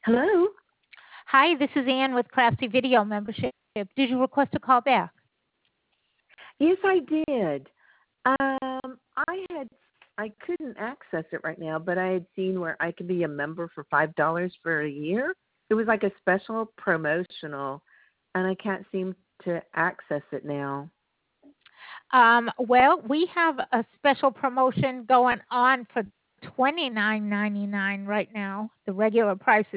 Hello? Hi, this is Ann with Craftsy Video Membership. Did you request a call back? Yes, I did. I couldn't access it right now, but I had seen where I could be a member for $5 for a year. It was like a special promotional, and I can't seem to access it now. Well, we have a special promotion going on for $29.99 right now. The regular price is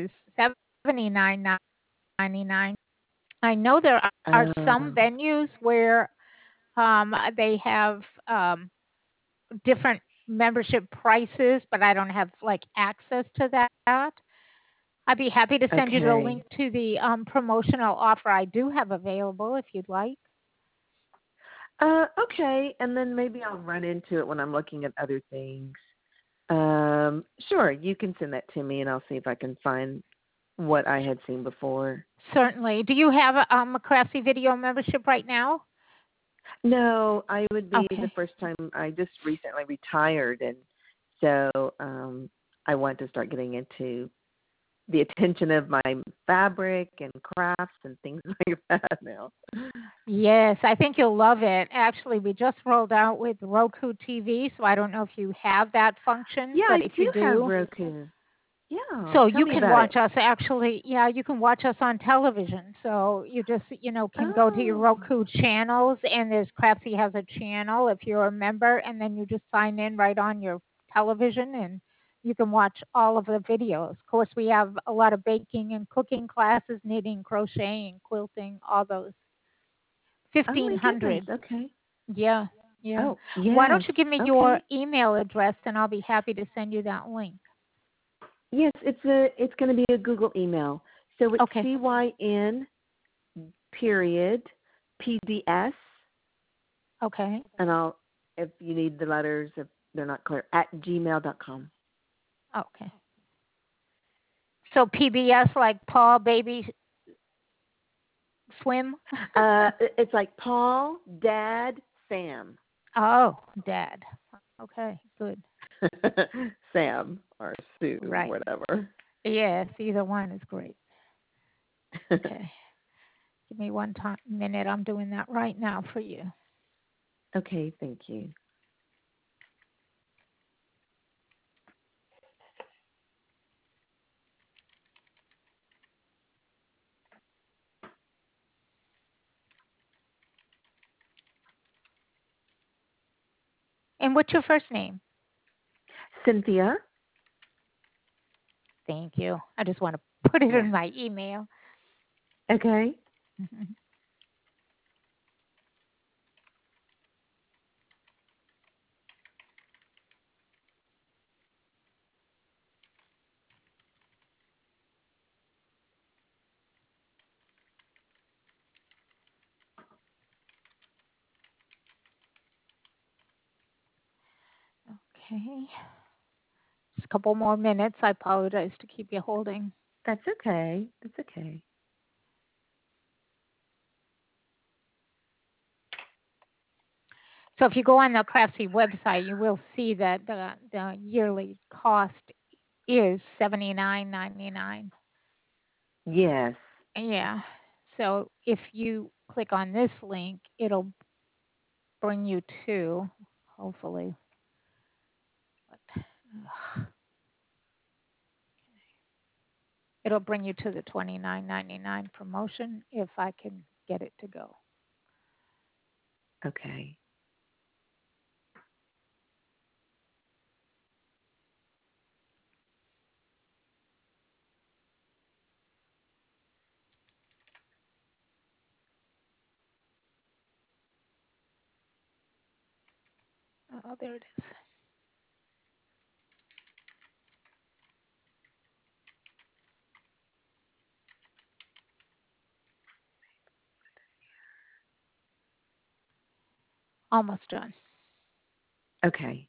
$79.99. I know there are some Um, venues where they have different membership prices, but I don't have like access to that. I'd be happy to send you the link okay. to the promotional offer I do have available if you'd like. Okay, and then maybe I'll run into it when I'm looking at other things. Sure, you can send that to me, and I'll see if I can find what I had seen before. Certainly. Do you have a Craftsy Video membership right now? No, I would be the Okay. first time. I just recently retired, and so I want to start getting into the attention of my fabric and crafts and things like that now. Yes, I think you'll love it. Actually, we just rolled out with Roku TV, so I don't know if you have that function, Yeah, but I if you do have do, Roku. Yeah, so tell you me can about it. watch us actually, yeah, you can watch us on television. So you just, can go to your Oh, Roku channels and there's Craftsy has a channel if you're a member and then you just sign in right on your television and you can watch all of the videos. Of course, we have a lot of baking and cooking classes, knitting, crocheting, quilting, all those. oh my goodness. 1500. Okay. Yeah. Yeah. Oh Why yes. don't you give me your Okay. email address and I'll be happy to send you that link. Yes, it's going to be a Google email. So it's Okay. CYN period PDS, Okay. and I'll if you need the letters if they're not clear at gmail.com. Okay. So PBS like Paul Baby Swim? It's like Paul, Dad, Sam, Oh, Dad. Okay, good. Sam or Sue, Right. whatever. Yes, either one is great. Okay. Give me one minute. I'm doing that right now for you. Okay, thank you. And what's your first name? Cynthia. Thank you. I just want to put it Yeah. in my email. Okay. Okay. Just a couple more minutes. I apologize to keep you holding. That's okay. That's okay. So if you go on the Craftsy website, you will see that the yearly cost is $79.99. Yes. Yeah. So if you click on this link, it'll bring you to, hopefully, ugh, it'll bring you to the $29.99 promotion if I can get it to go. Okay. Oh, there it is. Almost done. Okay.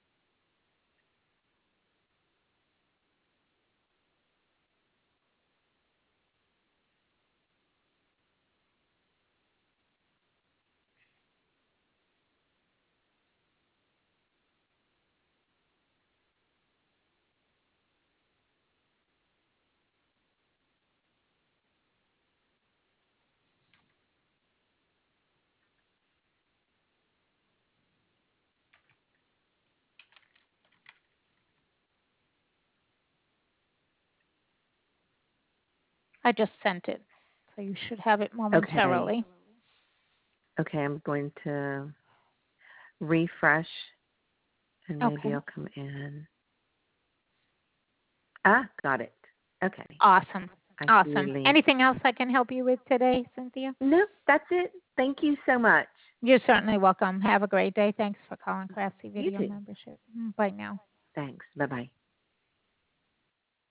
I just sent it. So you should have it Okay. momentarily. Okay, I'm going to refresh and maybe Okay. I'll come in. Ah, got it. Okay. Awesome. I see your Awesome. link. Anything else I can help you with today, Cynthia? Nope, that's it. Thank you so much. You're certainly welcome. Have a great day. Thanks for calling Craftsy You Video too. Membership. Bye now. Thanks. Bye-bye.